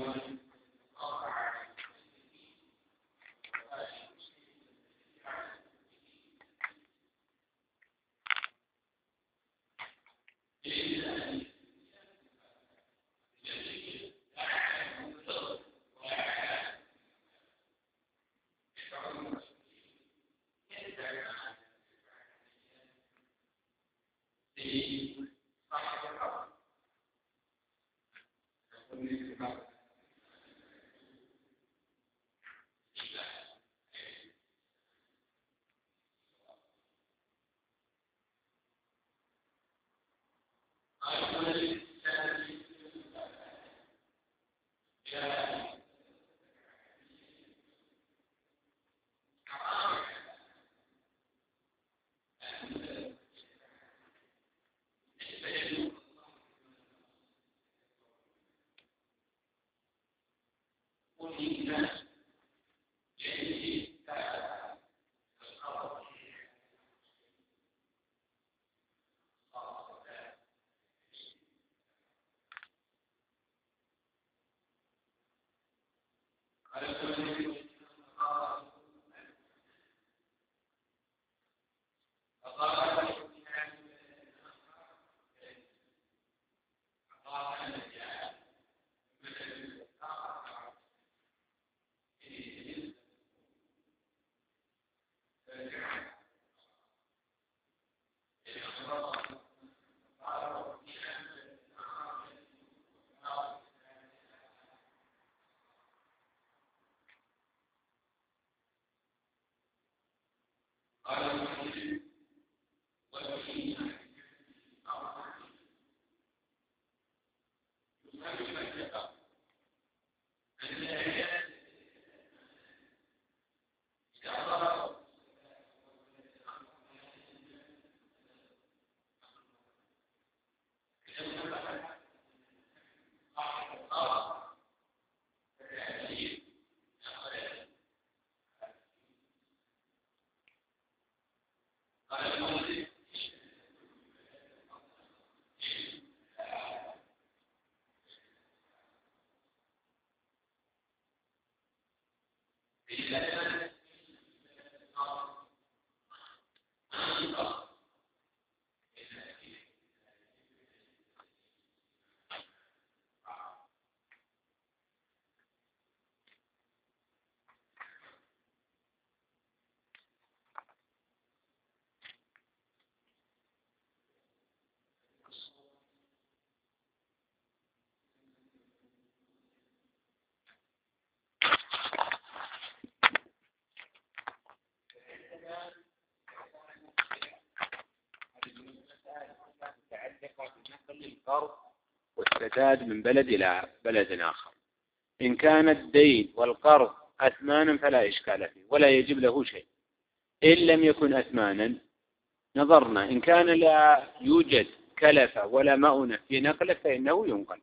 القرض والسداد من بلد إلى بلد آخر. إن كان الدين والقرض أثمانا فلا إشكال فيه ولا يجب له شيء. إن لم يكن أثمانا نظرنا إن كان لا يوجد كلفة ولا مؤنة في نقله فإنه ينقل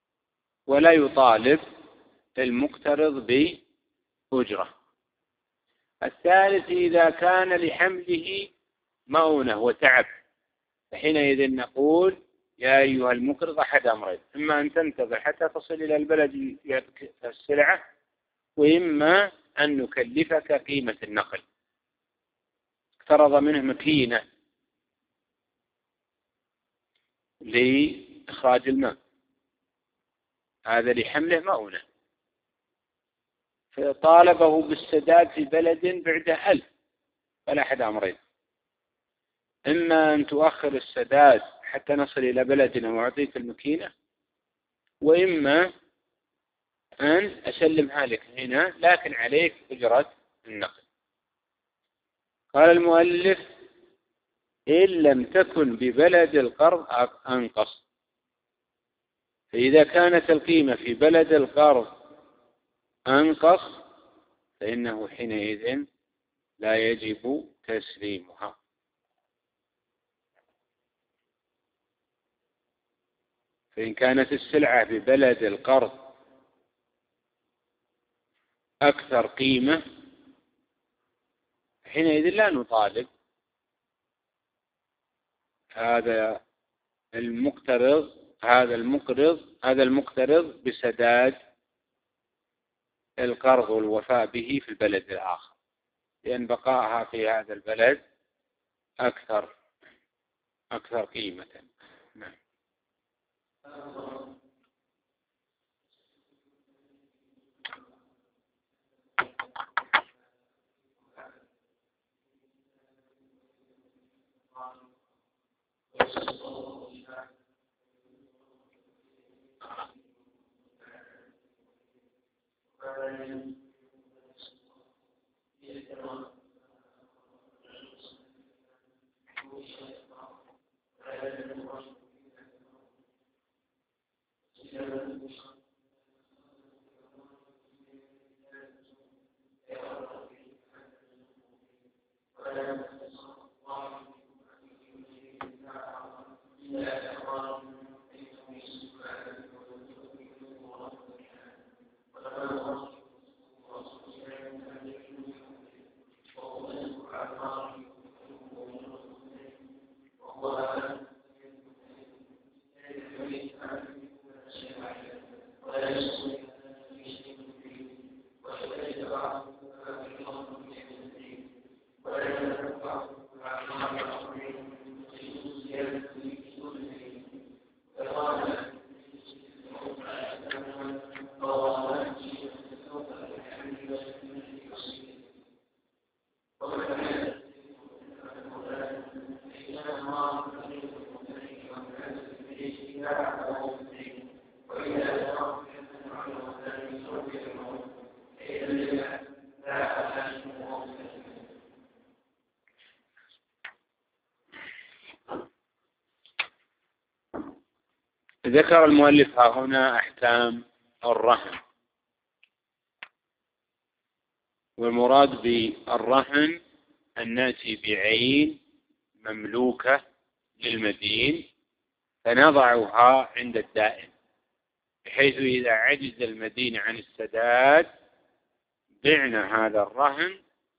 ولا يطالب المقترض بأجرة. الثالث إذا كان لحمله مؤنة وتعب فحينئذ نقول يا أيها المقرض أحد أمرين: إما أن تنتظر حتى تصل إلى البلد السلعة، وإما أن نكلفك قيمة النقل. اقترض منه مكينة لإخراج الماء، هذا لحمله مؤنة، فطالبه بالسداد في بلد بعده 1000، فلا أحد أمرين: إما أن تؤخر السداد حتى نصل إلى بلدنا وأعطيك المكينة، وإما أن أسلمها لك هنا لكن عليك أجرة النقل. قال المؤلف: إن لم تكن ببلد القرض أنقص. فإذا كانت القيمة في بلد القرض أنقص فإنه حينئذ لا يجب تسليمها. فإن كانت السلعة ببلد القرض أكثر قيمة حينئذ لا نطالب هذا المقترض بسداد القرض والوفاء به في البلد الآخر، لأن بقائها في هذا البلد أكثر قيمة. نعم. ذكر المؤلف هنا أحكام الرهن، والمراد بالرهن أن نأتي بعين مملوكة للمدين فنضعها عند الدائن، بحيث إذا عجز المدين عن السداد بعنا هذا الرهن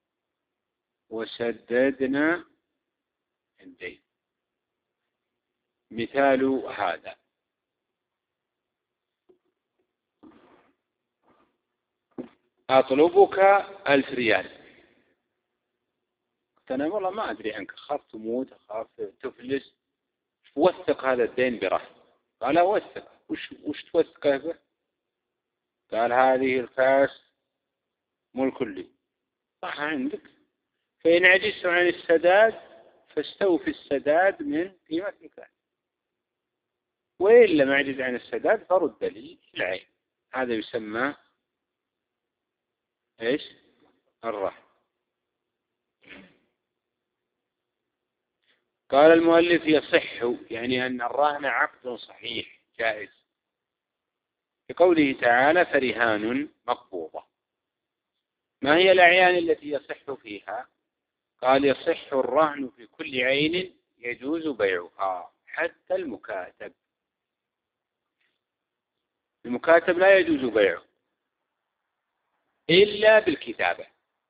وسددنا الدين. مثال هذا: أطلبك 1000 ريال. قلت أنا والله ما أدري عنك، أخاف تموت، أخاف تفلس، وثق هذا الدين برهن. قال أوثق. وش توثقه به؟ قال هذه الكاس ملك لي، صح عندك، فإن عجزت عن السداد فاستوفي السداد من قيمة الكاس، وإن لم أعجز عن السداد فرد لي العين. هذا يسمى إيش؟ الرهن. قال المؤلف يصح، يعني أن الرهن عقد صحيح جائز، بقوله تعالى فرهان مقبوضة. ما هي الأعيان التي يصح فيها؟ قال يصح الرهن في كل عين يجوز بيعها حتى المكاتب. المكاتب لا يجوز بيعه إلا بالكتابة.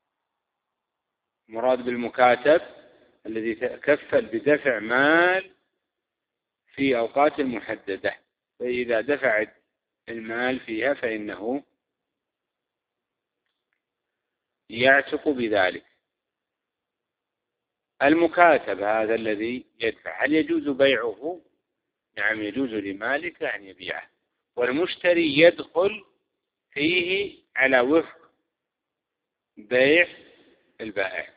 مراد بالمكاتب الذي تكفل بدفع مال في أوقات محددة، فإذا دفع المال فيها فإنه يعتق بذلك. المكاتب هذا الذي يدفع، هل يجوز بيعه؟ نعم يجوز لمالك أن يبيعه، والمشتري يدخل فيه على وفق بيع البائع.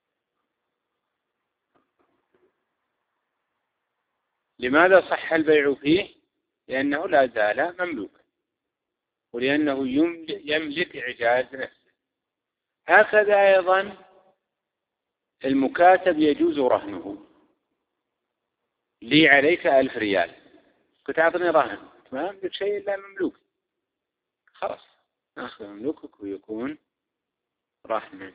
لماذا صح البيع فيه؟ لأنه لا زال مملوكا، ولأنه يملك إعجاز نفسه. هكذا أيضا المكاتب يجوز رهنه. لي عليك 1000 ريال، كنت أعطني رهن، ما أملك شيء إلا مملوك، خلاص نأخذ مملوكك ويكون رهنا.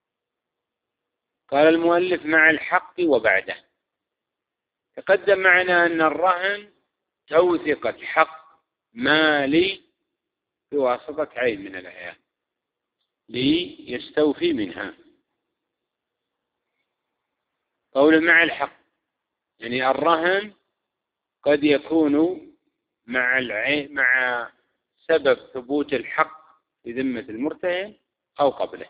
قال المؤلف مع الحق وبعده. تقدم معنا أن الرهن توثقة حق مالي بواسطة عين من الأعيان ليستوفي منها. قول مع الحق يعني الرهن قد يكون مع سبب ثبوت الحق في ذمة المرتهن أو قبله.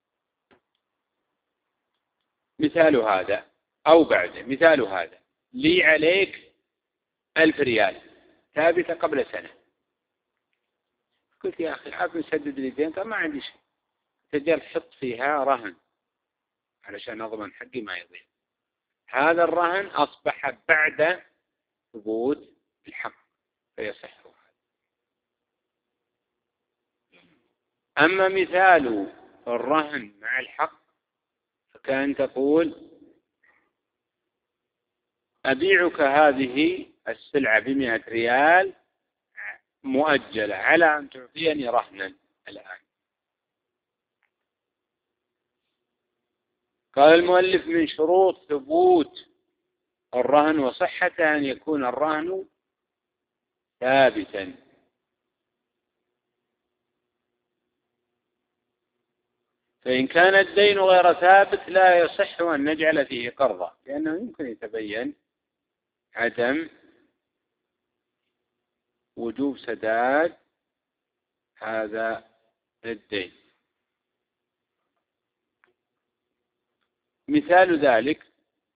مثال هذا أو بعده. مثال هذا: لي عليك 1000 ريال ثابتة قبل سنة. قلت يا أخي عافي سدد لي دين. قال ما عندي شيء. تجل حط فيها رهن علشان أضمن حقي ما يضيع. هذا الرهن أصبح بعد ثبوت الحق فيصح. أما مثال الرهن مع الحق فكان تقول: أبيعك هذه السلعة ب100 ريال مؤجلة على أن تعطيني رهنا الآن. قال المؤلف: من شروط ثبوت الرهن وصحته أن يكون الرهن ثابتا. فإن كان الدين غير ثابت لا يصح أن نجعل فيه قرضا، لأنه يمكن يتبين عدم وجوب سداد هذا الدين. مثال ذلك: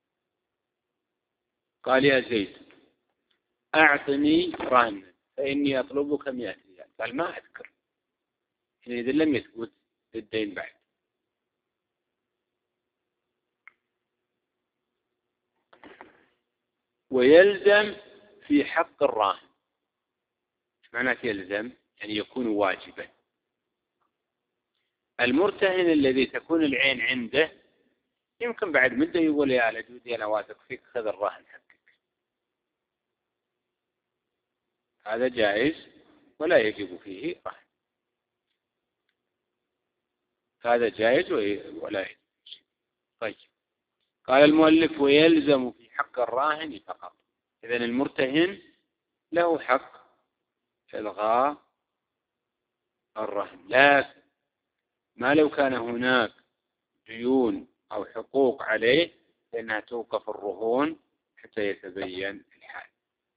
قال يا زيد أعطني رهنا فإني أطلبك 100 ريال. قال ما أذكر، إذا لم يثبت الدين بعد. ويلزم في حق الراهن. ايش معنى يلزم؟ يعني يكون واجبا. المرتهن الذي تكون العين عنده يمكن بعد مدة يقول: يا لجودي أنا واثق فيك، خذ الرهن حقك. هذا جائز ولا يجب فيه رهن. هذا جائز ولا يجب. طيب. قال المؤلف: ويلزم في حق الراهن فقط. إذن المرتهن له حق إلغاء الرهن، لكن ما لو كان هناك ديون أو حقوق عليه فإنها توقف الرهون حتى يتبين الحال.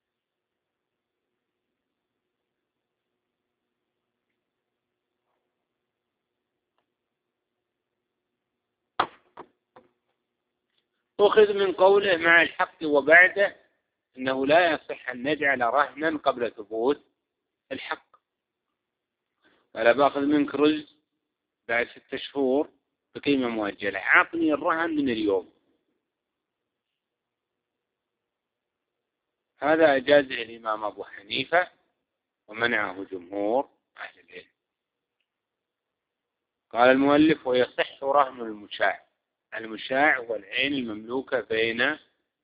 أخذ من قوله مع الحق وبعده أنه لا يصح أن نجعل رهنا قبل ثبوت الحق. فلا باخذ منك رز بعد 6 شهور بقيمة مؤجلة، عطني الرهن من اليوم. هذا أجازه الإمام أبو حنيفة ومنعه جمهور أهل العلم. قال المؤلف: ويصح رهن المشاع. المشاع هو العين المملوكة بين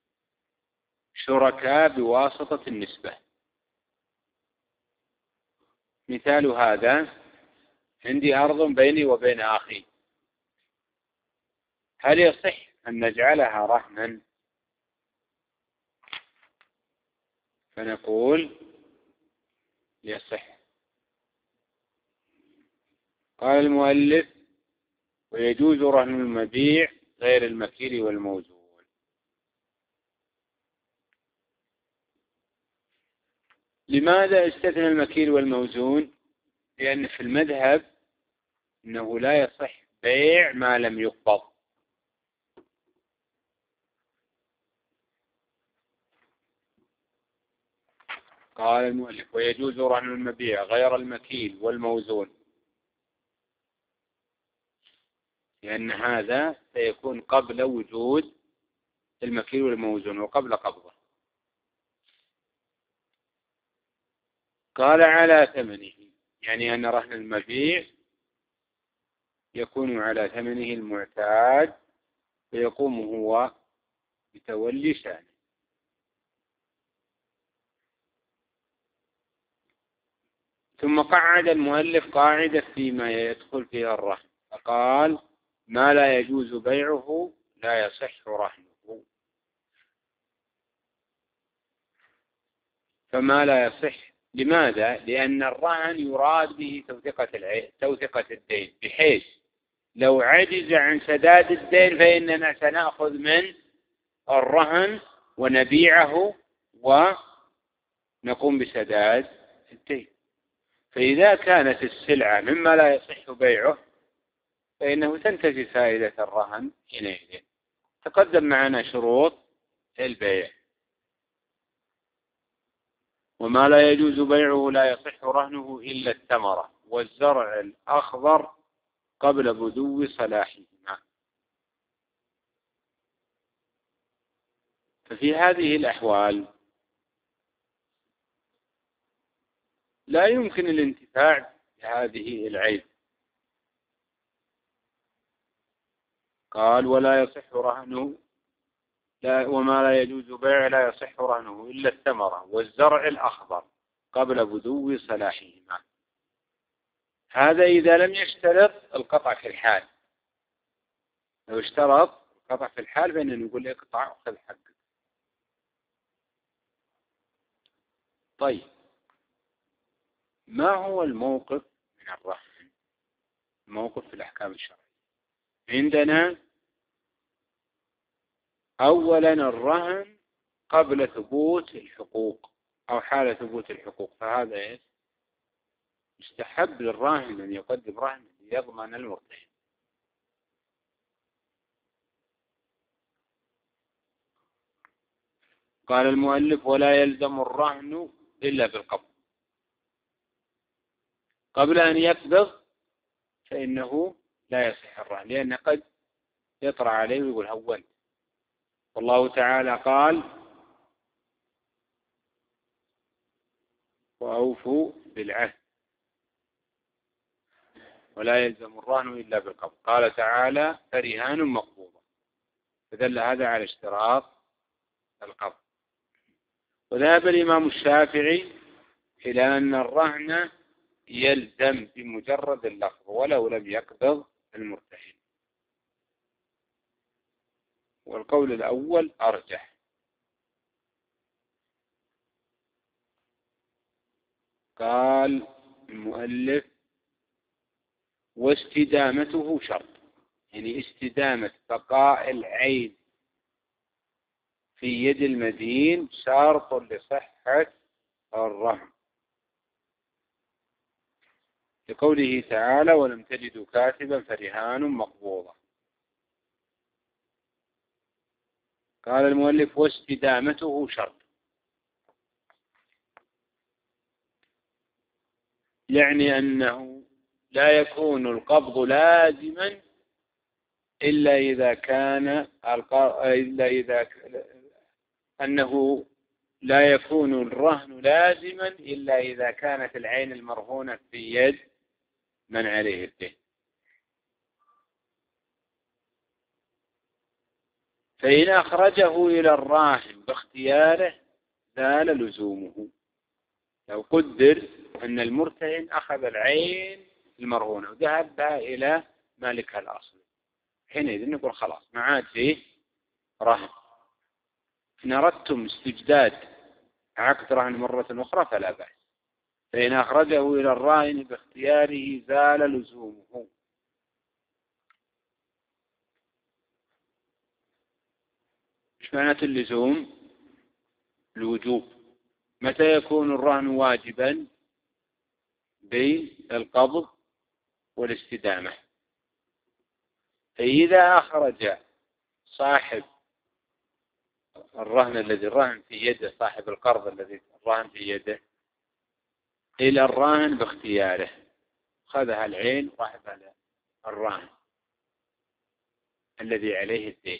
شركاء بواسطة النسبة. مثال هذا: عندي أرض بيني وبين أخي، هل يصح أن نجعلها رهنا؟ فنقول يصح. قال المؤلف: ويجوز رهن المبيع غير المكيل والموزون. لماذا استثنى المكيل والموزون؟ لأن في المذهب أنه لا يصح بيع ما لم يقبض. قال المؤلف: ويجوز رهن المبيع غير المكيل والموزون، لأن هذا سيكون قبل وجود المكيل والموزون وقبل قبضه. قال: على ثمنه، يعني أن رهن المبيع يكون على ثمنه المعتاد فيقوم هو بتولي شأنه. ثم قعد المؤلف قاعدة فيما يدخل فيها الرهن، فقال: ما لا يجوز بيعه لا يصح رهنه. فما لا يصح لماذا؟ لأن الرهن يراد به توثقة الدين، بحيث لو عجز عن سداد الدين فإننا سنأخذ من الرهن ونبيعه ونقوم بسداد الدين. فإذا كانت السلعة مما لا يصح بيعه فإنه تنتفي فائدة الرهن حينئذ. تقدم معنا شروط البيع. وما لا يجوز بيعه لا يصح رهنه إلا الثمرة والزرع الأخضر قبل بدو صلاحهما. ففي هذه الأحوال لا يمكن الانتفاع بهذه العين. قال ولا يصح رهنه وما لا يجوز بيعه لا يصح رهنه إلا الثمرة والزرع الأخضر قبل بدو صلاحهما. هذا إذا لم يشترط القطع في الحال. لو اشترط القطع في الحال فإنه نقول اقطع وخذ حقك. طيب ما هو الموقف من الرهن؟ الموقف في الأحكام الشرعية عندنا أولا الرهن قبل ثبوت الحقوق أو حال ثبوت الحقوق، فهذا يستحب للراهن أن يقدم رهن ليضمن المرتهن. قال المؤلف ولا يلزم الرهن إلا بالقبض. قبل أن يقبض فإنه لا يصح الرهن، لأن قد يطرأ عليه ويقول هونت. والله تعالى قال وأوفوا بالعهد ولا يلزم الرهن إلا بالقبض. قال تعالى فرهان مقبوضة، فدل هذا على اشتراط القبض. وذهب الإمام الشافعي إلى أن الرهن يلزم بمجرد اللفظ ولو لم يقبض المرتهن، والقول الأول أرجح. قال المؤلف واستدامته شرط، يعني استدامة بقاء العين في يد المدين شرط لصحة الرهن، لقوله تعالى ولم تجدوا كاتبا فرهان مقبوضة. قال المؤلف واستدامته شرط، يعني أنه لا يكون القبض لازما إلا إذا كان أنه لا يكون الرهن لازما إلا إذا كانت العين المرهونة في يد من عليه الدين. فإن أخرجه إلى الراهن باختياره زال لزومه. لو قدر أن المرتهن أخذ العين المرهونة وذهب بها إلى مالكها الأصلي، حينئذ نقول خلاص ما عاد فيه رهن. إن أردتم استجداد عقد رهن مرة أخرى فلا بأس. فإن أخرجه إلى الراهن باختياره زال لزومه. إيش معنى اللزوم؟ الوجوب. متى يكون الرهن واجبا؟ بالقبض والاستدامة. فإذا أخرج صاحب الرهن الذي الرهن في يده، صاحب القرض الذي الرهن في يده، إلى الراهن باختياره، خذها العين واحد على الراهن الذي عليه الدين،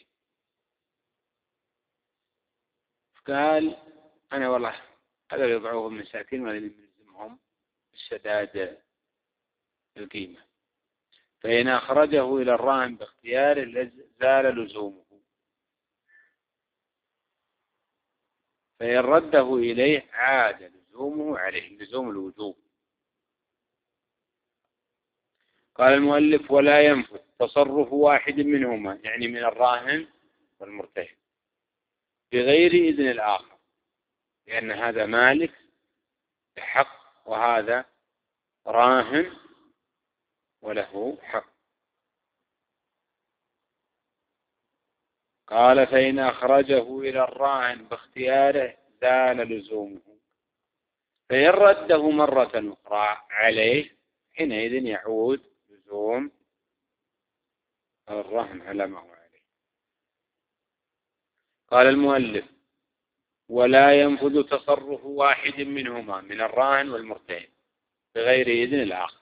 قال أنا والله هذا يضعوهم مساكين ولا يلزمهم السداد القيمة. فإن أخرجه إلى الراهن باختياره زال لزومه. فإن رده إليه عاد لزومه عليه، لزوم الوجوب. قال المؤلف ولا ينفذ تصرف واحد منهما، يعني من الراهن والمرتهن، بغير إذن الآخر، لأن هذا مالك بحق وهذا راهن وله حق. قال فإن أخرجه إلى الراهن باختياره زال لزومه. فإن رده مرة أخرى عليه حينئذ يعود لزوم الرهن على ما هو عليه. قال المؤلف: ولا ينفذ تصرف واحد منهما من الراهن والمرتهن بغير إذن الآخر.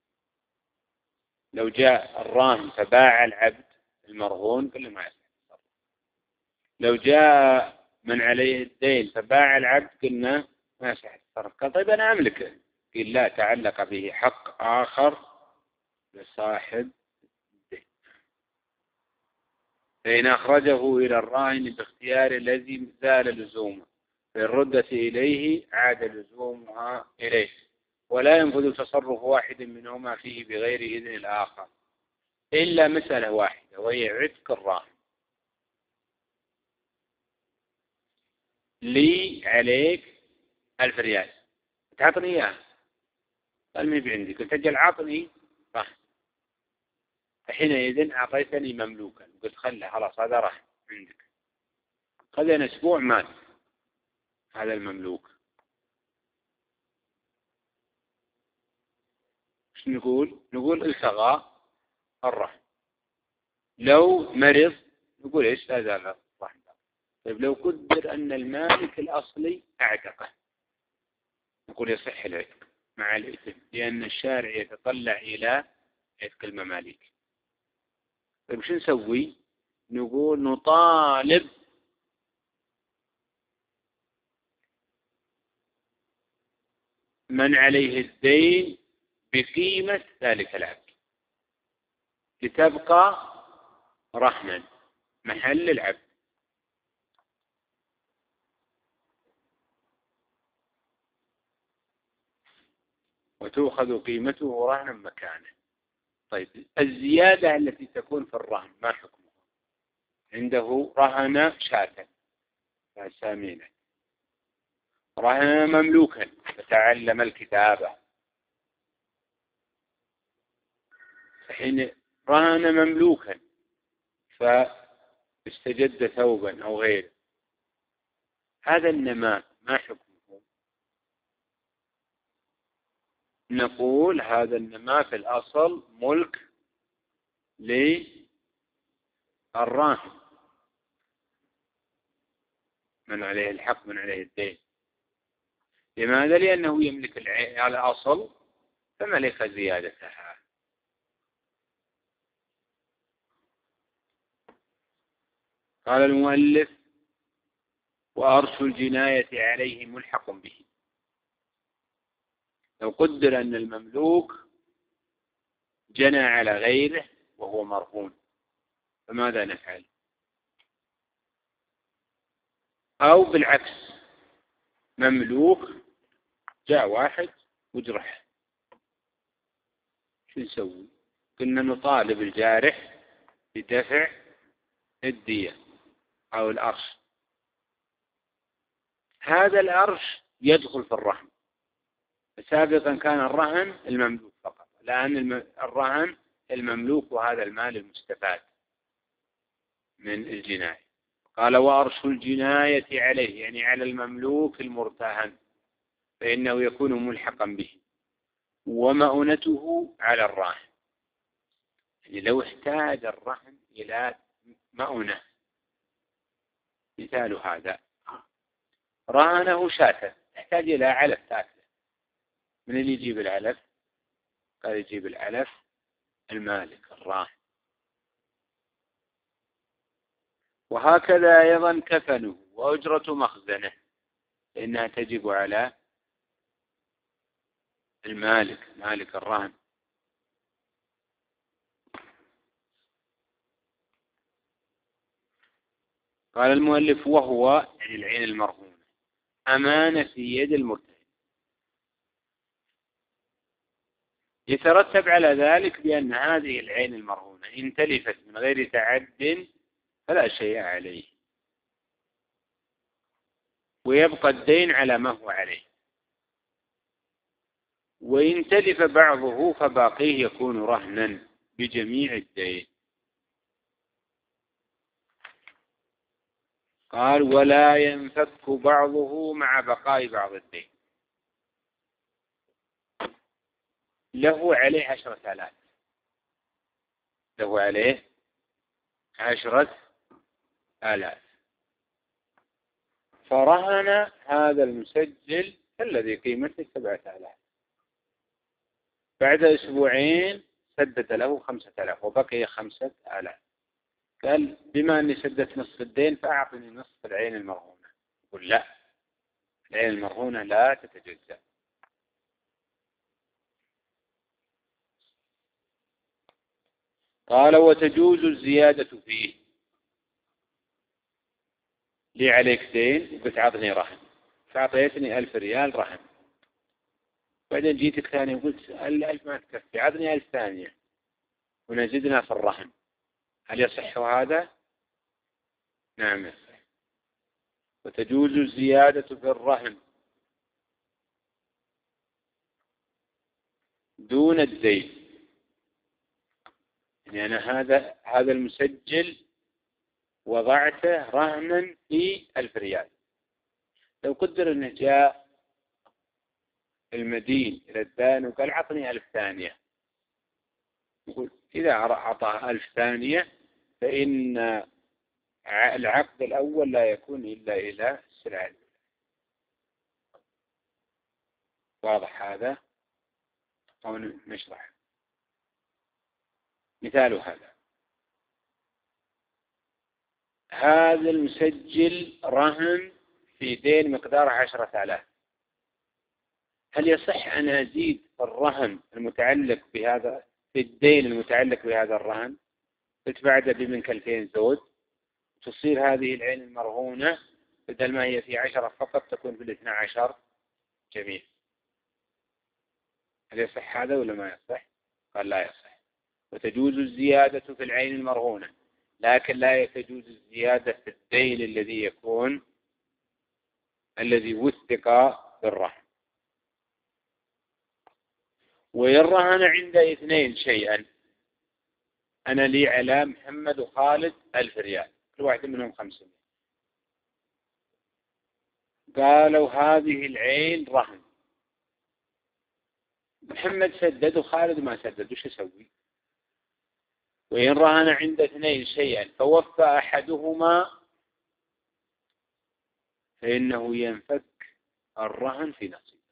لو جاء الراهن فباع العبد المرهون كل ما يصح. لو جاء من عليه الدين فباع العبد قلنا ما يصح التصرف. قال طيب أنا أملكه. قيل لا، تعلق به حق آخر لصاحب الدين. فإن أخرجه إلى الراهن باختيار الذي زال لزومه فإن ردت إليه عاد لزومها إليه. ولا ينفذ تصرف واحد منهما فيه بغير إذن الآخر إلا مسألة واحدة وهي عتق الراهن. لي عليك 1000 ريال تعطني إياها. قال ما بعندي. قلت أجل عطني رهن. فحينئذ أعطيتني مملوكا قلت خله خلاص هذا رهن عندك. خذنا أسبوع مات هذا المملوك. ايش نقول؟ نقول التغى الرهن. لو مرض نقول ايش هذا الرهن. طيب لو قدر أن المالك الأصلي أعتقه نقول يصح العتق مع الإثم لأن الشارع يتطلع إلى عتق المماليك. طيب شو نسوي؟ نقول نطالب من عليه الدين بقيمة ذلك العبد لتبقى رهنا محل العبد. وتؤخذ قيمته رهنا مكانه. طيب الزيادة التي تكون في الرهن ما حكمها؟ عنده رهن شاة سامينة، رهن مملوكا فتعلم الكتابة، فحين رهن مملوكا فاستجد ثوبا أو غيره، هذا النماء ما حكمه؟ نقول هذا النماء في الأصل ملك للراهن من عليه الحق من عليه الدين. لماذا؟ لأنه يملك على الأصل فملك زيادتها. قال المؤلف: وأرش الجناية عليه ملحق به. لو قدر أن المملوك جنى على غيره وهو مرهون فماذا نفعل؟ أو بالعكس مملوك جاء واحد وجرح، شو نسوي؟ كنا نطالب الجارح بدفع الدية أو الأرش. هذا الأرش يدخل في الرهن. سابقا كان الرهن المملوك فقط، الآن الرهن المملوك وهذا المال المستفاد من الجناية. قال: وأرش الجناية عليه يعني على المملوك المرتهن فإنه يكون ملحقا به، ومؤنته على الراهن. يعني لو احتاج الرهن إلى مؤنة، مثال هذا رهنه شاة يحتاج إلى علف تاكله، من اللي يجيب العلف؟ قال يجيب العلف المالك الراهن. وهكذا أيضا كفنه وأجرة مخزنه فإنها تجب على المالك مالك الرهن. قال المؤلف: وهو يعني العين المرهونة أمانة في يد المرتهن. يترتب على ذلك بأن هذه العين المرهونة إن تلفت من غير تعد فلا شيء عليه ويبقى الدين على ما هو عليه، وإن تلف بعضه فباقيه يكون رهنا بجميع الدين. قال: ولا ينفك بعضه مع بقاء بعض الدين. له عليه 10,000، له عليه 10,000، فرهن هذا المسجل الذي قيمته 7,000. بعد أسبوعين سدد له 5,000 وبقي 5,000. قال بما أني سددت نصف الدين فأعطني نصف العين المرهونة. يقول لا، العين المرهونة لا تتجزأ. قال وتجوز الزيادة فيه. لي عليك دين وبتعطني رهن، فأعطيتني 1000 ريال رهن، بعدين جيتك ثاني وقلت 1000 ما تكفي، عطني 1000 ثانية ونزدنا في الرهن، هل يصح هذا؟ نعم يصح. وتجوز الزيادة في الرهن دون الدين. يعني أنا هذا المسجل وضعته رهنا في 1000 ريال. لو قدر أنه جاء المدين إلى الدان وقال عطني 1000 ثانية، يقول إذا أعطاه 1000 ثانية فإن العقد الأول لا يكون إلا إلى السلعة. واضح هذا؟ أو نشرح مثال هذا المسجل رهن في دين مقدار 10,000. هل يصح أن أزيد الرهن المتعلق بهذا في الدين المتعلق بهذا الرهن؟ تتبعد بمنك 2000 زود، تصير هذه العين المرهونة بدل ما هي في 10 فقط تكون في 12 جميع. هل يصح هذا ولا ما يصح؟ قال لا يصح. وتجوز الزيادة في العين المرهونة، لكن لا تجوز الزيادة في الدين الذي وثق بالرهن. وإن رهن عند 2 شيئا، أنا لي على محمد وخالد 1000 ريال، كل واحد منهم 500، قالوا هذه العين رهن، محمد سدد وخالد ما سدد، وش يسوي؟ وإن رهن عند 2 شيئا فوفى أحدهما فإنه ينفك الرهن في نصيبه.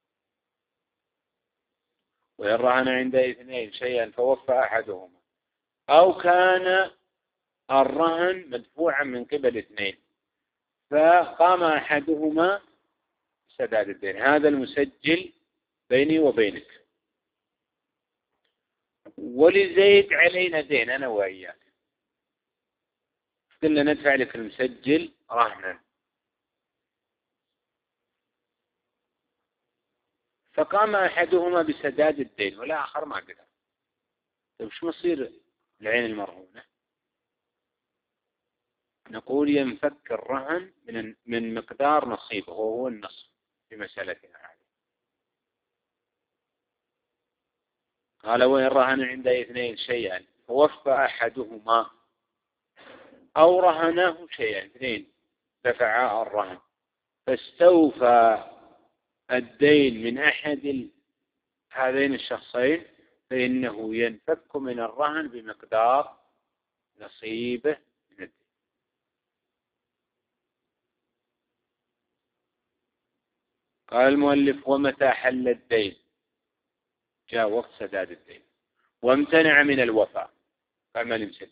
وإن رهن عند 2 شيئا فوفى أحدهما، أو كان الرهن مدفوعا من قبل 2 فقام أحدهما سداد الدين. هذا المسجل بيني وبينك، ولزيد علينا دين أنا وإياك، قلنا ندفع لك المسجل رهنا، فقام أحدهما بسداد الدين والآخر ما قدر. طيب شو مصير العين المرهونة؟ نقول ينفك الرهن من مقدار نصيبه وهو النصف في مسألتنا هذه. قال وإن رهن عند 2 شيئا فوفى أحدهما، أو رهناه شيئا 2 دفعا الرهن فاستوفى الدين من أحد هذين الشخصين فإنه ينفك من الرهن بمقدار نصيبه من الدين. قال المؤلف ومتى حل الدين؟ جاء وقت سداد الدين وامتنع من الوفاء، قال ما لمسد،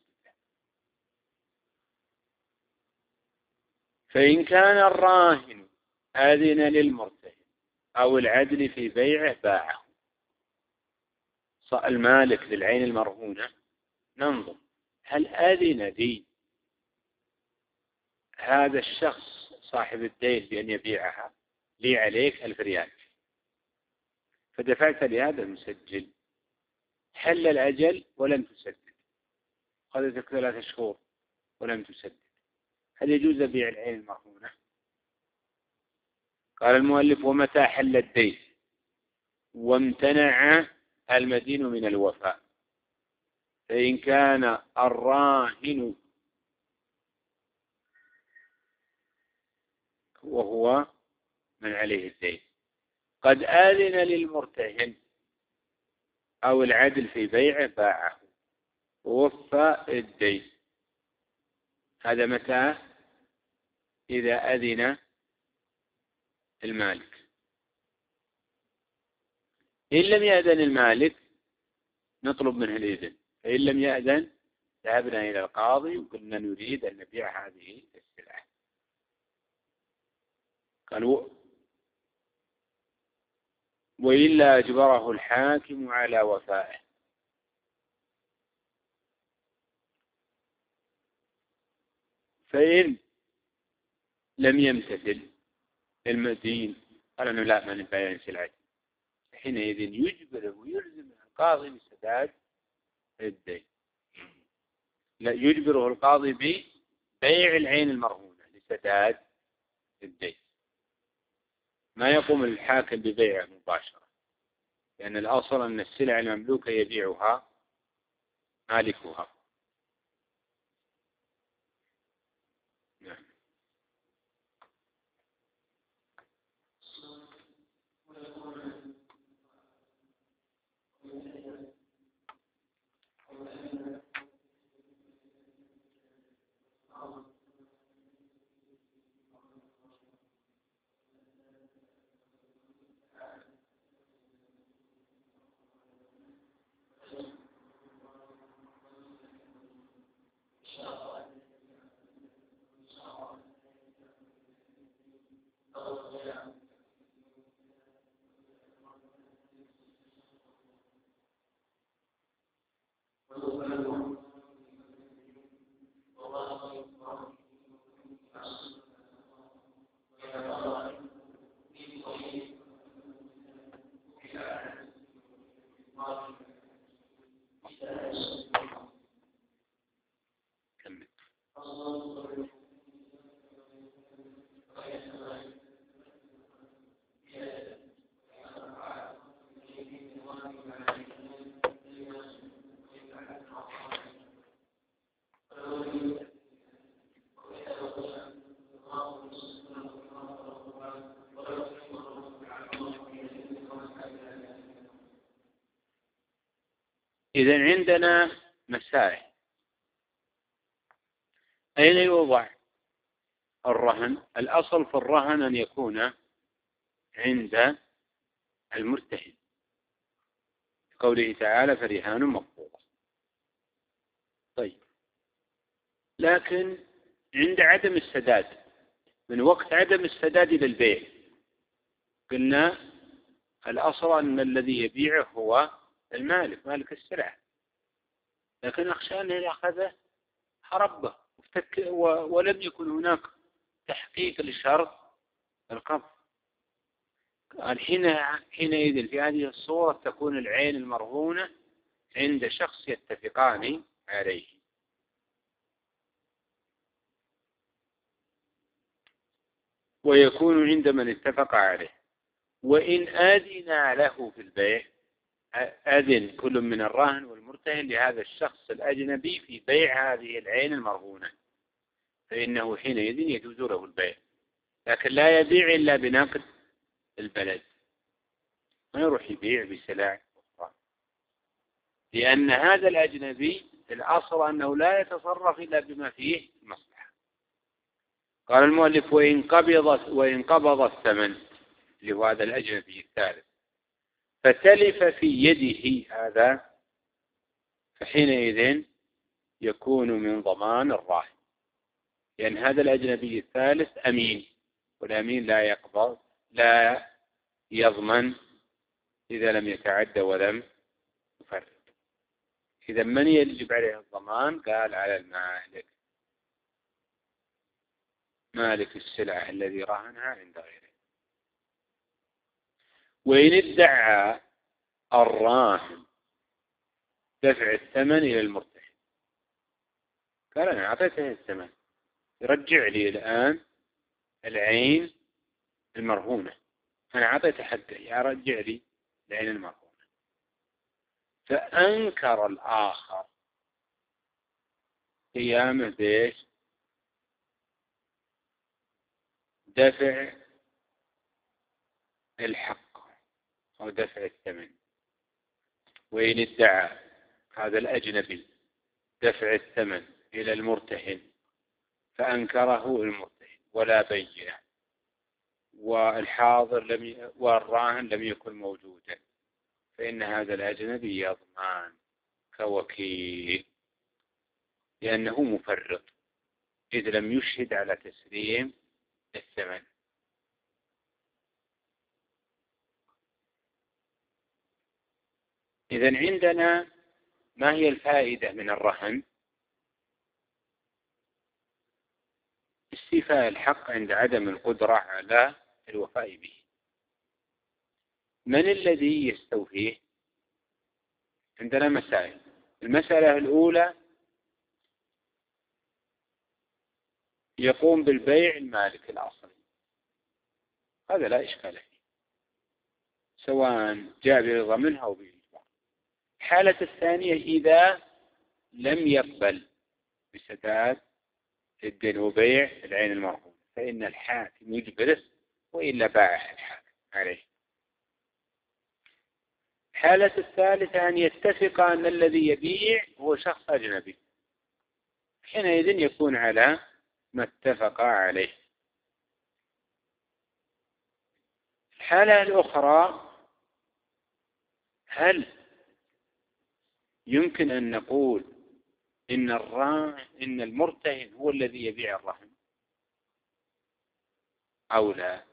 فإن كان الراهن آذن للمرتهن أو العدل في بيعه باعه. المالك للعين المرهونة ننظر هل آذن لي هذا الشخص صاحب الدين بأن يبيعها، لي عليك 1000 ريال، فدفعت لهذا المسجل، حل الأجل ولم تسدد، خذتك 3 شهور ولم تسدد، هل يجوز بيع العين المرهونة؟ قال المؤلف ومتى حل الدين وامتنع المدين من الوفاء، فإن كان الراهن وهو من عليه الدين قد آذن للمرتهن أو العدل في بيعه باعه ووفى الدين. هذا متى؟ إذا أذن المالك. إن لم يأذن المالك نطلب منه الإذن، فإن لم يأذن ذهبنا إلى القاضي وقلنا نريد أن نبيع هذه السلعة. قالوا وإلا أجبره الحاكم على وفائه. فإن لم يمتثل المدين قال أنه لا ما نبيع سلعتي، حينئذ يجبره ويلزم القاضي بسداد الدين. لا، يجبره القاضي ببيع العين المرهونة لسداد الدين، ما يقوم الحاكم ببيعه مباشرة، لأن الأصل أن السلع المملوكة يبيعها مالكها. نعم. إذن عندنا مسائل. أين يوضع الرهن؟ الأصل في الرهن أن يكون عند المرتهن، قوله تعالى فرهان مقبوضة. طيب، لكن عند عدم السداد، من وقت عدم السداد إلى البيع، قلنا الأصل أن الذي يبيعه هو المالك، مالك السلعة، لكن أخشى أنه يأخذه حربه ولم يكن هناك تحقيق لشرط القبض. حينئذ في هذه الصورة تكون العين المرهونة عند شخص يتفقان عليه. ويكون عند من اتفق عليه. وإن أذن له في البيع، أذن كل من الراهن والمرتهن لهذا الشخص الأجنبي في بيع هذه العين المرهونة، فإنه حينئذ يجوز له البيع، لكن لا يبيع إلا بنقد البلد، ما يروح يبيع بسلع أخرى، لأن هذا الأجنبي الأصل أنه لا يتصرف إلا بما فيه مصلحة. قال المؤلف وإن قبض الثمن لهذا الأجنبي الثالث فتلف في يده هذا، فحينئذ يكون من ضمان الراهن، لأن هذا الأجنبي الثالث أمين، والأمين لا يضمن إذا لم يتعدى ولم يفرط. إذا من يجب عليه الضمان؟ قال على المالك، مالك السلعة الذي رهنها عند غيره. وإن ادعى الراهن دفع الثمن إلى المرتهن، قال أنا أعطيته الثمن، يرجع لي الآن العين المرهونة، أنا أعطيته حقه، يرجع لي العين المرهونة. فأنكر الآخر قيامه بإيش؟ دفع الحق أو دفع الثمن، وإن ادعى هذا الأجنبي دفع الثمن إلى المرتهن فأنكره المرتهن ولا بينة والراهن لم يكن موجودا، فإن هذا الأجنبي يضمان كوكيل، لأنه مفرط إذ لم يشهد على تسليم الثمن. إذن عندنا ما هي الفائدة من الرهن؟ استيفاء الحق عند عدم القدرة على الوفاء به. من الذي يستوفيه؟ عندنا مسائل. المسألة الأولى يقوم بالبيع المالك الأصلي، هذا لا إشكال فيه سواء جاء برضا منها أو بإجبار. الحالة الثانية إذا لم يقبل بسداد الدين وبيع العين المرهونة فإن الحاكم يجبره وإلا باع الحاكم عليه. الحالة الثالثة أن يتفق أن الذي يبيع هو شخص أجنبي، حينئذ يكون على ما اتفق عليه. الحالة الأخرى هل يمكن أن نقول إن المرتهن هو الذي يبيع الرهن أو لا؟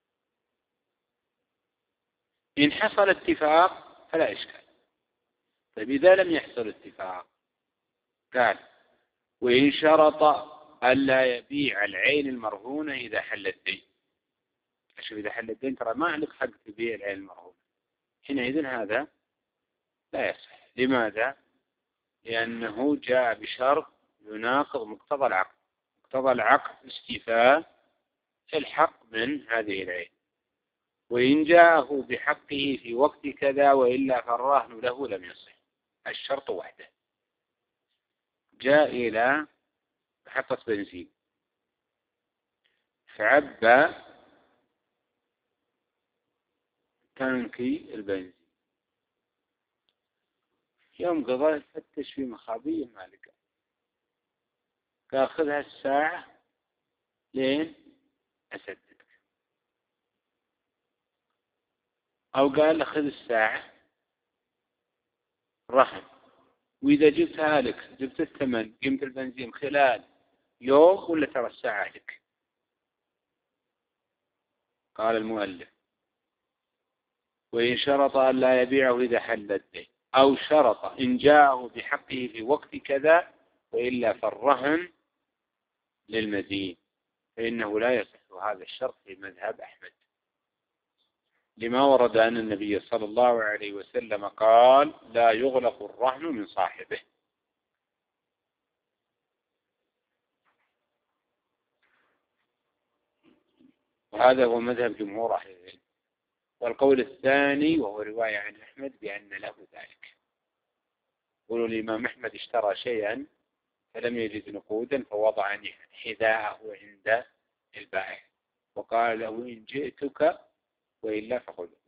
إن حصل اتفاق فلا إشكال. طيب إذا لم يحصل اتفاق قال وإن شرط ألا يبيع العين المرهونة إذا حل الدين. أشوف إذا حل الدين ترى ما عندك حق تبيع العين المرهونة، حينئذ هذا لا يصح. لماذا؟ لأنه جاء بشرط يناقض مقتضى العقد. مقتضى العقد استيفاء الحق من هذه العين، وإن جاءه بحقه في وقت كذا وإلا فالرهن له لم يصح. الشرط وحده. جاء إلى محطة بنزين فعبى تانكي البنزين، يوم قضاء فتش في مخابيه ما لقى، قال خذها الساعة لين أسددك، أو قال خذ الساعة رهن، وإذا جبتها لك جبت الثمن قيمة البنزين خلال يوم ولا ترى الساعة لك. قال المؤلف وإن شرط أن لا يبيعه إذا حل الدين، أو شرط إن جاءه بحقه في وقت كذا وإلا فالرهن للمدين، فإنه لا يصح هذا الشرط في مذهب أحمد، لما ورد أن النبي صلى الله عليه وسلم قال لا يغلق الرهن من صاحبه. وهذا هو مذهب جمهور أهل العلم. والقول الثاني وهو رواية عن أحمد بأن له ذلك. يقول الإمام أحمد اشترى شيئا فلم يجد نقودا فوضع حذاءه عند البائع وقال له إن جئتك وإلا فخذه.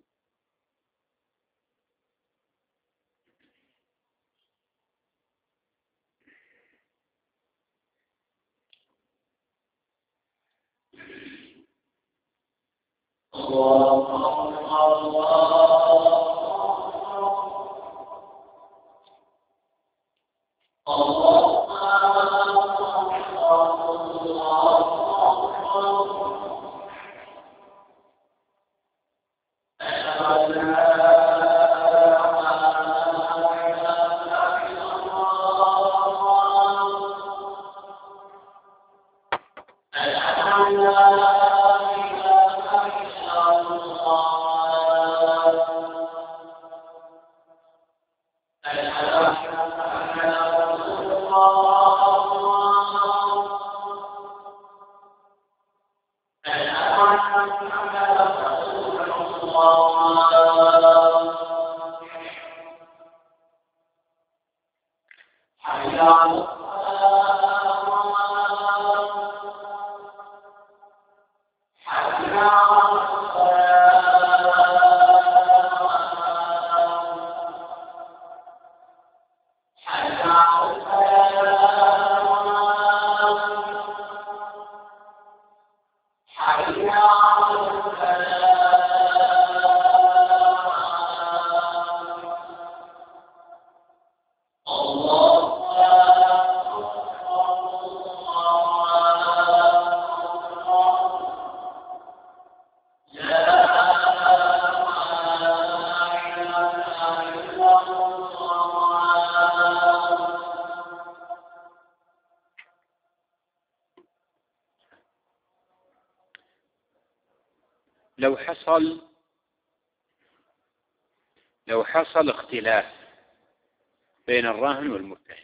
لو حصل اختلاف بين الراهن والمرتهن،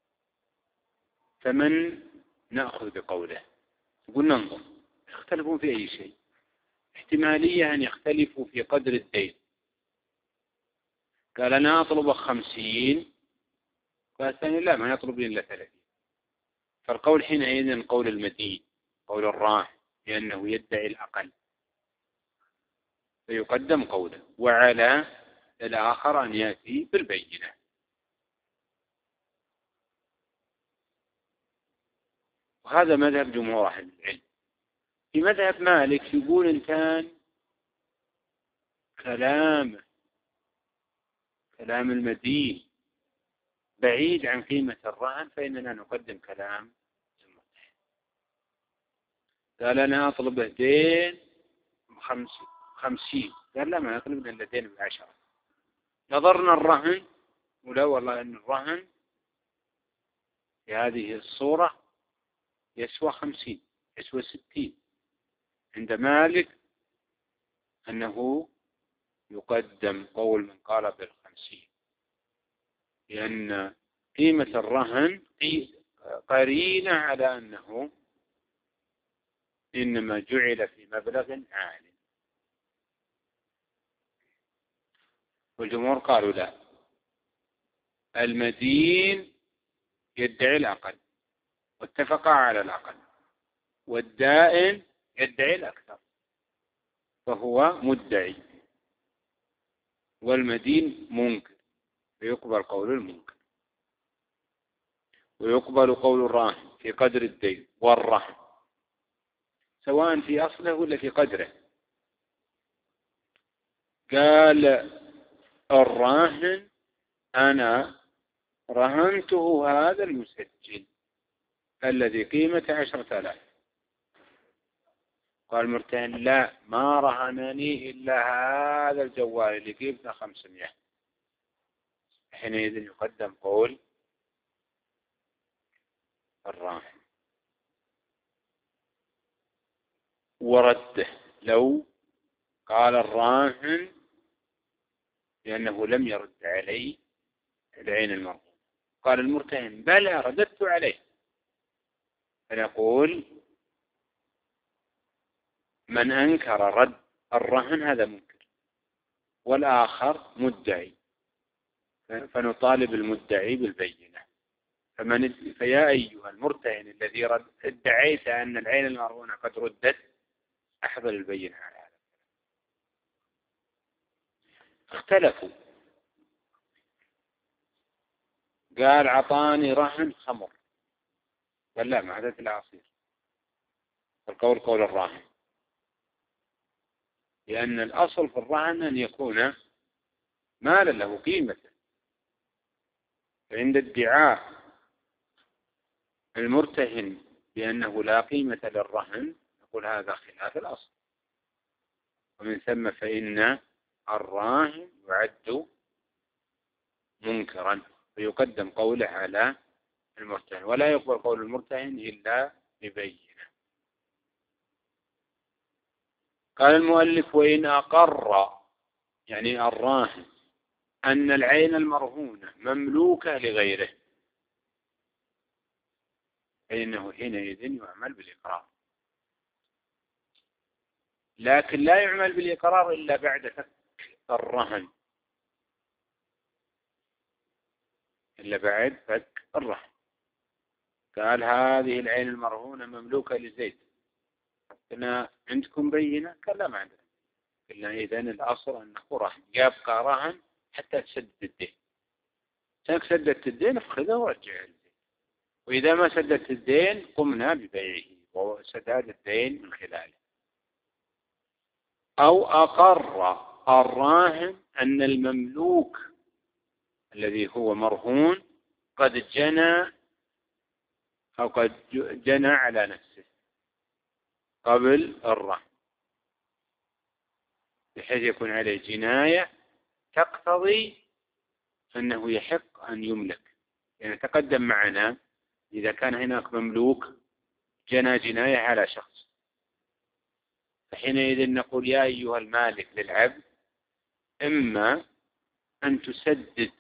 فمن نأخذ بقوله؟ يقول ننظر يختلفون في أي شيء. احتمالية أن يختلفوا في قدر الدين. قال أنا أطلب 50، قال الثاني لا، ما يطلب إلا 30. فالقول حينئذ قول المدين، قول الراهن، لأنه يدعي الأقل، فيقدم قوله، وعلى الآخر أن يأتي بالبينة. وهذا مذهب جمهور أهل العلم. في مذهب مالك يقول إن كان كلام المدين بعيد عن قيمة الرهن فإننا نقدم كلام المرتهن. قال أنا أطلب دين 50، قال لا، ما يطلب إلا دين 10. نظرنا الرهن ولا والله أن الرهن في هذه الصورة يسوى 50، يسوى 60. عند مالك أنه يقدم قول من قال بال50، لأن قيمة الرهن قرينة على أنه إنما جعل في مبلغ عالٍ. والجمهور قالوا لا، المدين يدعي الأقل واتفقا على الأقل، والدائن يدعي الأكثر فهو مدعي، والمدين منكر، فيقبل قول المنكر، ويقبل قول الراهن في قدر الدين والرهن سواء في أصله ولا في قدره. قال الراهن أنا رهنته هذا المسجل الذي قيمة 10,000. قال المرتهن لا، ما رهنني إلا هذا الجوال اللي قيمته 500. حينئذ يقدم قول الراهن ورده. لو قال الراهن لأنه لم يرد علي العين المرهونة، قال المرتهن بلى رددت عليه، فنقول من أنكر رد الرهن هذا منكر، والآخر مدعي، فنطالب المدعي بالبينة. فيا أيها المرتهن الذي ادعيت أن العين المرهونة قد ردت، أحضر البينة على هذا. اختلفوا، قال عطاني رهن خمر، قال لا، ما هذا العصير. القول قول الراهن، لأن الأصل في الرهن أن يكون مالا له قيمة. فعند ادعاء المرتهن بأنه لا قيمة للرهن نقول هذا خلاف الأصل، ومن ثم فإن الراهن يعد منكرا، فيقدم قوله على المرتهن، ولا يقبل قول المرتهن إلا ببينة. قال المؤلف وإن أقر، يعني الراهن، أن العين المرهونة مملوكة لغيره، فإنه حينئذ يعمل بالإقرار، لكن لا يعمل بالإقرار إلا بعد فك الرهن، إلا بعد فك الرهن. قال هذه العين المرهونة مملوكة لزيد، قلنا عندكم بينة؟ قال لا، ما عندنا. قلنا إذن الأصل أنه رهن، يبقى رهن حتى تسدد الدين. تاك سددت الدين افخذه ورجع الدين، وإذا ما سددت الدين قمنا ببيعه وسداد الدين من خلاله. أو أقر الراهن أن المملوك الذي هو مرهون قد جنى أو قد جنى على نفسه قبل الرهن، بحيث يكون عليه جناية تقتضي أنه يحق أن يملك. يعني تقدم معنا إذا كان هناك مملوك جنى جناية على شخص، فحينئذ نقول يا أيها المالك للعبد إما أن تسدد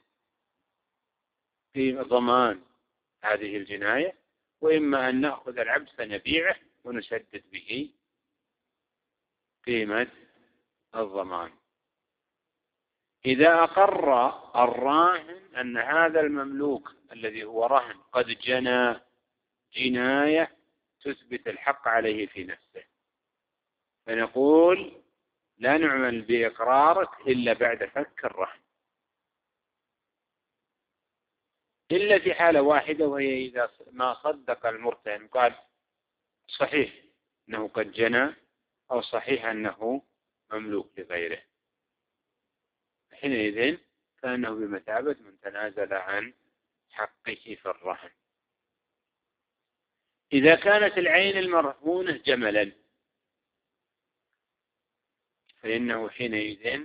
في ضمان هذه الجناية، وإما أن نأخذ العبد فنبيعه ونسدد به قيمة الضمان. إذا أقر الراهن أن هذا المملوك الذي هو رهن قد جنى جناية تثبت الحق عليه في نفسه، فنقول لا نعمل بإقرارك إلا بعد فك الرهن، إلا في حالة واحدة، وهي إذا ما صدق المرتهن قال صحيح أنه قد جنى أو صحيح أنه مملوك لغيره، حينئذ كأنه بمثابة من تنازل عن حقه في الرهن. إذا كانت العين المرهونة جملا فإنه حينئذ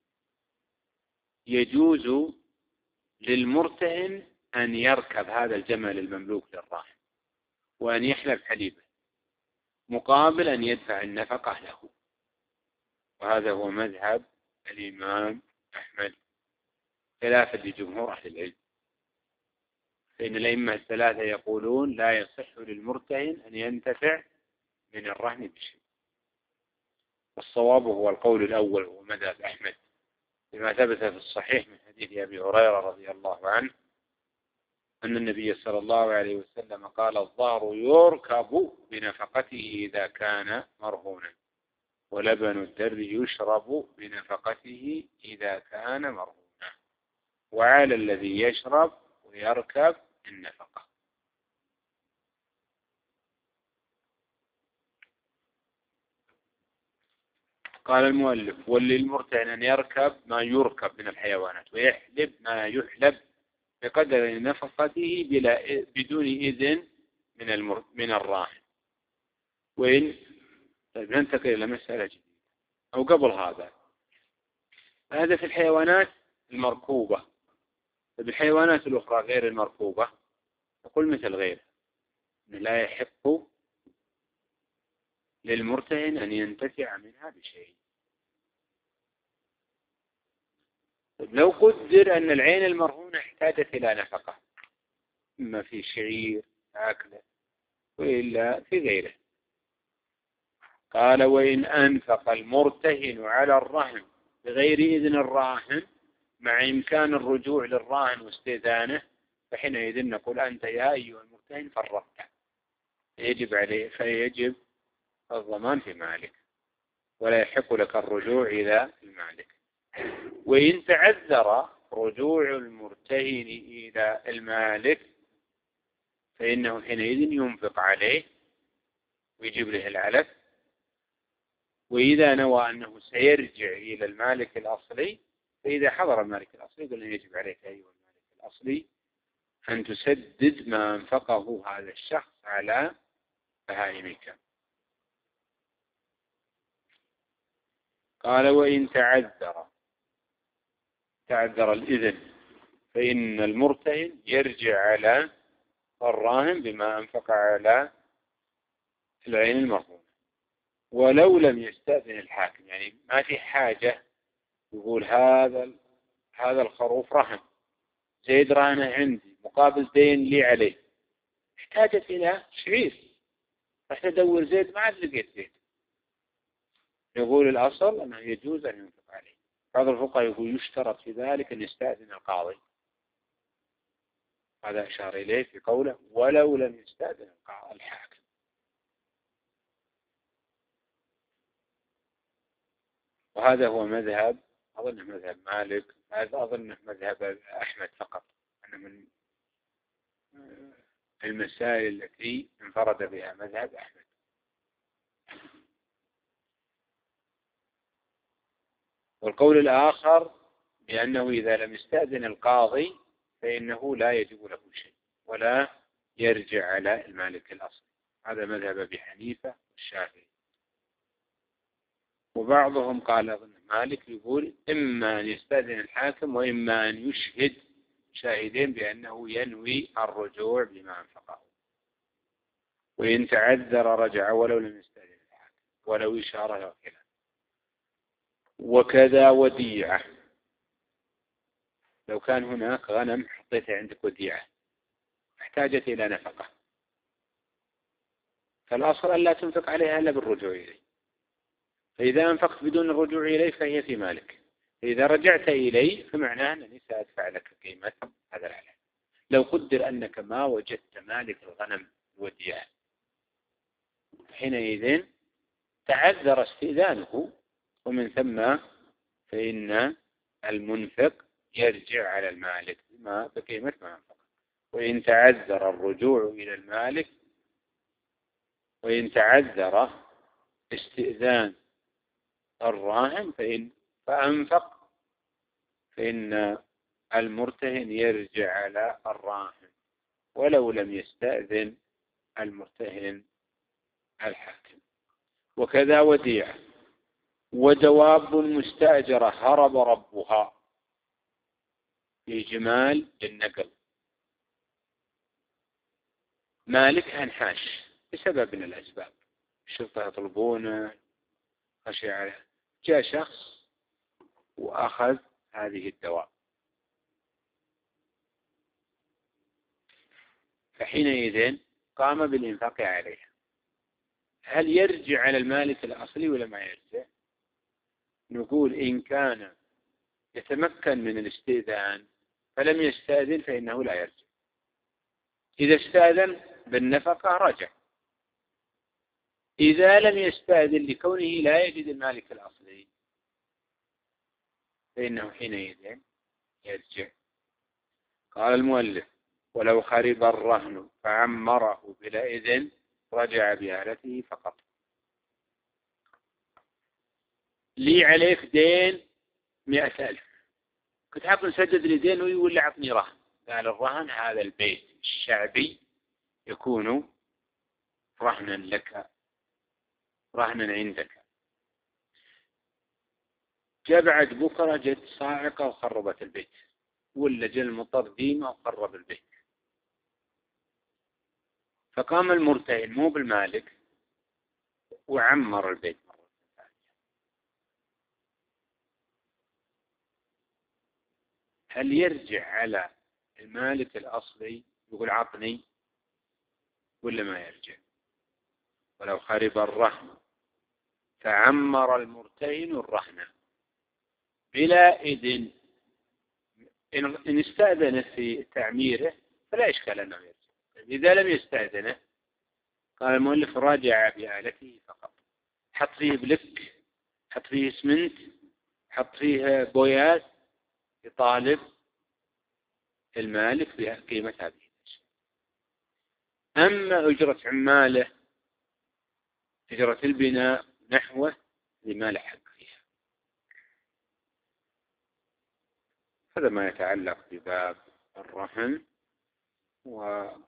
يجوز للمرتهن أن يركب هذا الجمل المملوك للراهن وأن يحلب حليبه مقابل أن يدفع النفقة له، وهذا هو مذهب الإمام أحمد خلافا لجمهور أهل العلم، فإن الأئمة الثلاثة يقولون لا يصح للمرتهن أن ينتفع من الرهن بشيء. والصواب هو القول الأول هو مذهب أحمد بما ثبت في الصحيح من حديث أبي هريرة رضي الله عنه أن النبي صلى الله عليه وسلم قال الظهر يركب بنفقته إذا كان مرهونا، ولبن الدر يشرب بنفقته إذا كان مرهونا، وعلى الذي يشرب ويركب النفقة. قال المؤلف وللمرتهن أن يركب ما يركب من الحيوانات ويحلب ما يحلب بقدر نفقته بدون إذن من الراهن. وإن ننتقل إلى مسألة جديدة أو قبل هذا في الحيوانات المركوبة. بالحيوانات الأخرى غير المركوبة نقول مثل غير لا يحق للمرتهن أن ينتفع منها بشيء. لو قدر أن العين المرهونة احتاجت إلى نفقة إما في شعير أكله وإلا في غيره، قال وإن أنفق المرتهن على الرهن بغير إذن الراهن مع إمكان الرجوع للراهن واستئذانه فحينئذ نقول أنت يا أيها المرتهن فرطت، يجب عليه فيجب الضمان في مالك ولا يحق لك الرجوع إلى المالك. وإن تعذر رجوع المرتهن إلى المالك فإنه حينئذ ينفق عليه ويجيب له العلف، وإذا نوى أنه سيرجع إلى المالك الأصلي فإذا حضر المالك الأصلي قلنا يجب عليك أيها المالك الأصلي أن تسدد ما أنفقه هذا الشخص على بهائمك. قال وإن تعذر الإذن فإن المرتهن يرجع على الراهن بما أنفق على العين المرهونة، ولو لم يستأذن الحاكم، يعني ما في حاجة يقول هذا الخروف رهن زيد رهنه عندي مقابل دين لي عليه، احتاجت إلى شعير رحت أدور زيد ما عاد لقيت زيد، يقول الأصل أنه يجوز أن ينفق عليه. بعض الفقهاء يقول يشترط في ذلك أن يستأذن القاضي، هذا أشار إليه في قوله ولو لم يستأذن الحاكم. وهذا هو مذهب أظن مذهب مالك، هذا أظن مذهب أحمد فقط، أنا من المسائل التي انفرد بها مذهب أحمد. والقول الآخر بأنه إذا لم يستأذن القاضي فإنه لا يجب له شيء ولا يرجع على المالك الأصلي، هذا مذهب أبي حنيفة والشافعي. وبعضهم قال أظن مالك يقول إما أن يستأذن الحاكم وإما أن يشهد شاهدين بأنه ينوي الرجوع بما أنفقه. وإن تعذر رجع ولو لم يستأذن الحاكم. ولو إشارة وكذا. وكذا وديعة، لو كان هناك غنم حطيتها عندك وديعة احتاجت إلى نفقة، فالأصل أن لا تنفق عليها إلا بالرجوع إليه، فإذا أنفقت بدون الرجوع إليه فهي في مالك، فإذا رجعت إليه فمعناه أنني سأدفع لك قيمة هذا العلم. لو قدر أنك ما وجدت مالك الغنم وديعة، حينئذ تعذر استئذانه، ومن ثم فإن المنفق يرجع على المالك بقيمة ما أنفق. وإن تعذر الرجوع إلى المالك، وإن تعذر استئذان الراهن فأنفق، فإن المرتهن يرجع على الراهن ولو لم يستأذن المرتهن الحاكم. وكذا وديعة. ودواب مستأجرة هرب ربها في جمال للنقل، مالك أنحاش بسبب من الأسباب، الشرطة يطلبونه، خشي عليه، جاء شخص وأخذ هذه الدواب، فحينئذ قام بالإنفاق عليها. هل يرجع على المالك الأصلي ولا ما يرجع؟ نقول إن كان يتمكن من الاستئذان فلم يستأذن فإنه لا يرجع. إذا استأذن بالنفقة رجع، إذا لم يستأذن لكونه لا يجد المالك الأصلي فإنه حينئذ يرجع. قال المؤلف: ولو خرب الرهن فعمره بلا إذن رجع بآلته فقط. لي عليك دين 100,000، كنت حاب نسدد لي دين ويقول لي عطني رهن. قال: الرهن هذا البيت الشعبي يكون رهنا لك، رهنا عندك. جاء بعد بكرة جت صاعقة وخربت البيت، ولا جاء المطر ديمة وخرب البيت، فقام المرتهن مو بالمالك وعمر البيت مرة ثانية. هل يرجع على المالك الأصلي يقول عطني ولا ما يرجع؟ ولو خرب الرهن فعمر المرتهن الرهن بلا إذن، إن استأذن في تعميره فلا إشكال أنه يرجع. إذا لم يستأذنه قال المؤلف: راجع بآلته فقط. حط فيه بلك، حط فيه اسمنت، حط فيه بويات، يطالب المالك بقيمة هذه الأشياء. أما أجرة عماله، أجرة البناء نحوه، لما له حق فيها. هذا ما يتعلق بباب الرهن، ولعلكم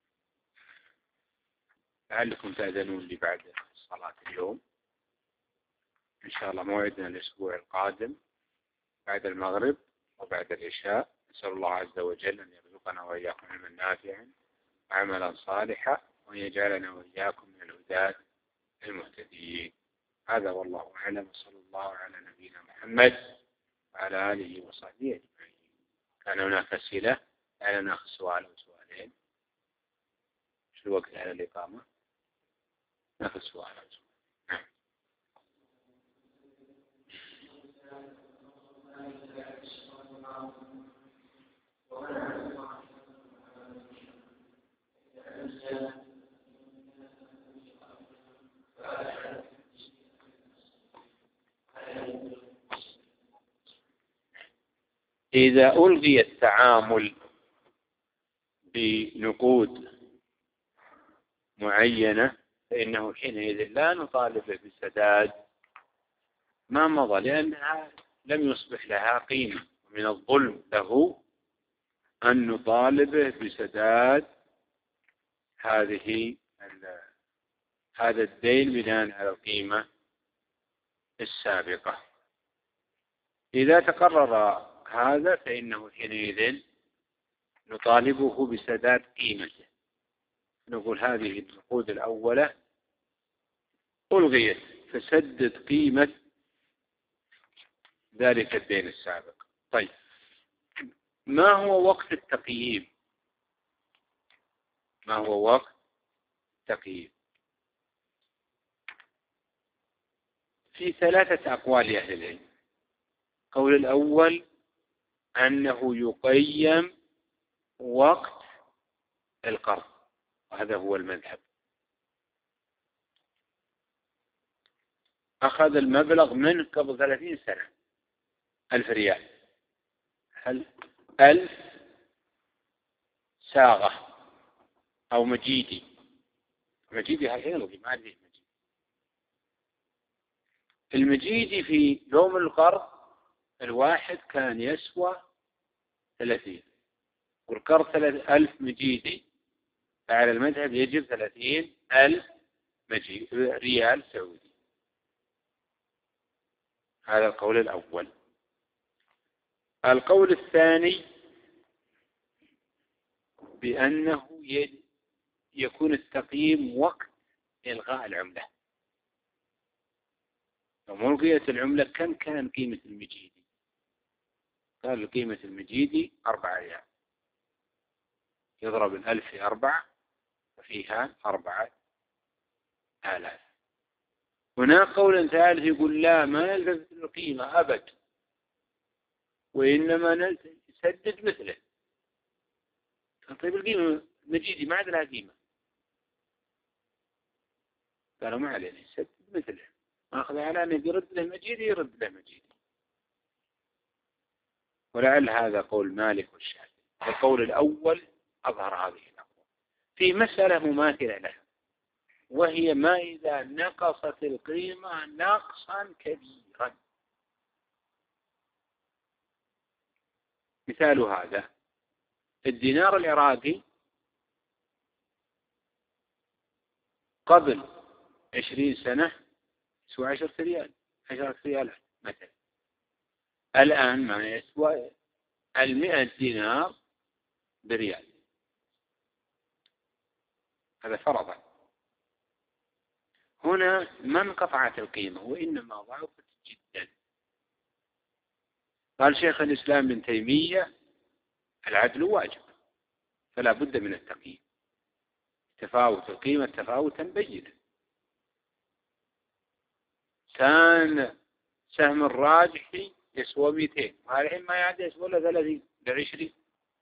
تأذنون لي بعد صلاة اليوم إن شاء الله. موعدنا الأسبوع القادم بعد المغرب وبعد العشاء. نسأل الله عز وجل أن يرزقنا وإياكم علما نافعا وعملا صالحا، وأن يجعلنا وإياكم من الهداة المهتدين. هذا والله أعلم، وصلى الله على نبينا محمد وعلى آله وصحبه أجمعين. كان هناك أسئلة؟ تعالى نأخذ سؤال أو سؤالين. شو الوقت على الإقامة؟ نأخذ سؤال أو سؤال. إذا ألغي التعامل بنقود معينة فإنه حينئذ لا نطالب بسداد ما مضى، لأنها لم يصبح لها قيمة. من الظلم له أن نطالبه بسداد هذا الدين بناء على القيمة السابقة. إذا تقرر هذا فإنه حينئذ نطالبه بسداد قيمته. نقول هذه النقود الأولى ألغيت فسدد قيمة ذلك الدين السابق. طيب، ما هو وقت التقييم؟ ما هو وقت التقييم؟ في 3 أقوال لأهل العلم. القول الأول أنه يقيم وقت القرض، وهذا هو المذهب. أخذ المبلغ منه قبل 30 سنة 1000 ريال، 1000 ساغة أو مجيدي. مجيدي هالحين ما أدري. المجيدي في يوم القرض الواحد كان يسوى 30، والقرض 1000 مجيدي، فعلى المذهب يجب 30,000 ريال سعودي. هذا القول الأول. القول الثاني بأنه يكون التقييم وقت إلغاء العملة. لما ألغيت العملة كان قيمة المجيدي؟ قال قيمة المجيدي 4 ريال، يضرب 1000 في 4 وفيها 4000. هناك قول ثالث يقول لا، ما نلتفت القيمة أبد، وإنما نسدد مثله. طيب القيمة مجيدي ما عاد لها قيمة. قالوا ما علينا، يسدد مثله، أخذ على أن يرد له مجيدي يرد له مجيدي. ولعل هذا قول مالك والشافعي. القول الأول أظهر هذه الأقوال. في مسألة مماثلة لها، وهي ما إذا نقصت القيمة نقصا كبيرا. مثال هذا الدينار العراقي قبل 20 سنة يسوى 10 ريال، 10 ريالات مثلا. الآن ما يسوى 100 دينار بريال. هذا فرضا. هنا ما انقطعت القيمة وإنما ضعفت جدا. قال شيخ الإسلام ابن تيمية العدل واجب، فلا بد من التقييم. تفاوت القيمة تفاوتا بينا. كان سهم الراجحي يسوى 200، الحين ما يعد يسوى إلا 30 ب20.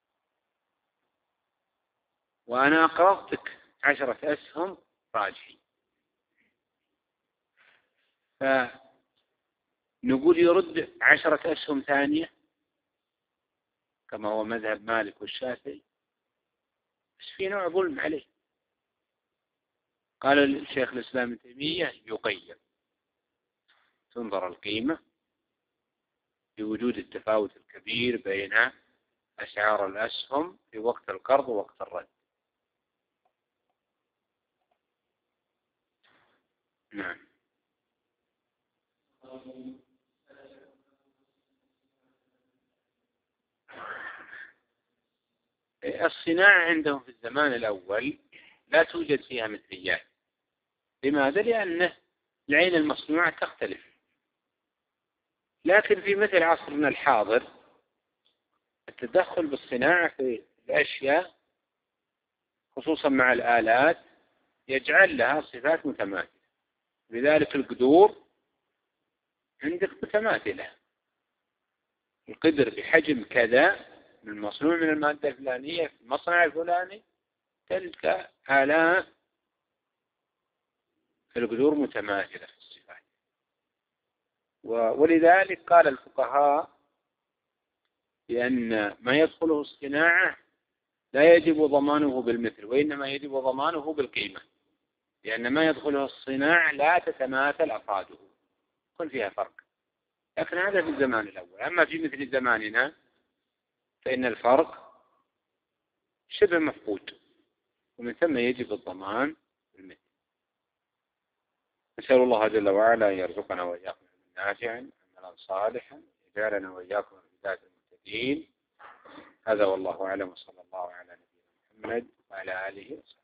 وأنا أقرضتك 10 أسهم راجحي، فنقول يرد 10 أسهم ثانية كما هو مذهب مالك والشافعي، بس في نوع ظلم عليه. قال الشيخ الإسلام ابن تيمية يقيم، تنظر القيمة بوجود التفاوت الكبير بين أسعار الأسهم في وقت القرض ووقت الرد. نعم. الصناعة عندهم في الزمان الأول لا توجد فيها مثليات. لماذا؟ لأن العين المصنوعة تختلف. لكن في مثل عصرنا الحاضر التدخل بالصناعة في الأشياء خصوصا مع الآلات يجعل لها صفات متماثلة. لذلك القدور عندك متماثلة. القدر بحجم كذا من مصنوع من المادة الفلانية في المصنع الفلاني، تلك آلات القدور متماثلة في الصفات. ولذلك قال الفقهاء بأن ما يدخله الصناعة لا يجب ضمانه بالمثل، وإنما يجب ضمانه بالقيمة، لأن ما يدخله الصناعة لا تتماثل أفراده، يكون فيها فرق. لكن هذا في الزمان الأول. أما في مثل زماننا فإن الفرق شبه مفقود، ومن ثم يجب الضمان بالمثل. نسأل الله جل وعلا أن يرزقنا وإياكم نافعا عملا صالحا، يجعلنا وإياكم من هداية المهتدين. هذا والله أعلم، وصلى الله على نبينا محمد وعلى آله وصحبه.